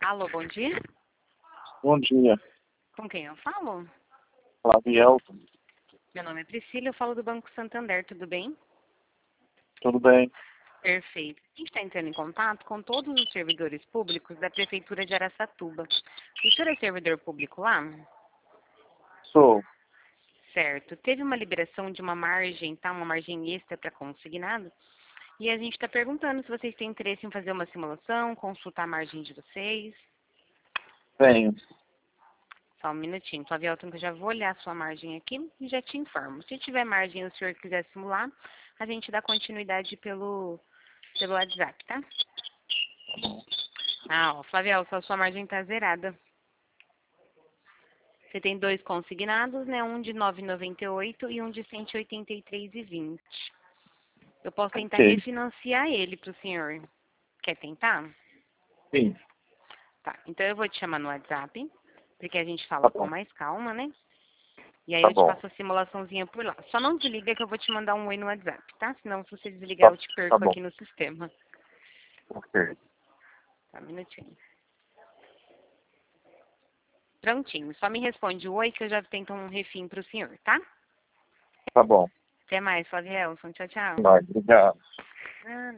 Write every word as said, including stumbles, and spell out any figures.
Alô, bom dia. Bom dia, Com quem eu falo? Flaviel. Meu nome é Priscila, eu falo do Banco Santander, tudo bem? Tudo bem? Perfeito. A gente está entrando em contato com todos os servidores públicos da Prefeitura de Araçatuba. O senhor é servidor público lá? Sou. Certo. Teve uma liberação de uma margem, tá? Uma margem extra para consignado. E a gente está perguntando se vocês têm interesse em fazer uma simulação, consultar a margem de vocês. Tenho. Só um minutinho, Flavielton, que eu já vou olhar a sua margem aqui e já te informo. Se tiver margem e o senhor quiser simular, a gente dá continuidade pelo, pelo WhatsApp, tá? Ah, ó, Flavielton, a sua margem tá zerada. Você tem dois consignados, né? Um de nove reais e noventa e oito centavos e um de cento e oitenta e três reais e vinte centavos. Eu posso tentar Ok. refinanciar ele pro senhor. Quer tentar? Sim. Tá, então eu vou te chamar no WhatsApp, porque a gente Tá fala com bom. mais calma, né? E aí Tá eu te bom. faço a simulaçãozinha por lá. Só não desliga que eu vou te mandar um oi no WhatsApp, tá? Senão se você desligar Tá, eu te tá perco bom. aqui no sistema. Ok. Tá, um minutinho. Prontinho, só me responde o oi que eu já tento um refim pro senhor, tá? Tá bom. Até mais, Flavielson. Tchau, tchau. Vai, obrigado. Ah,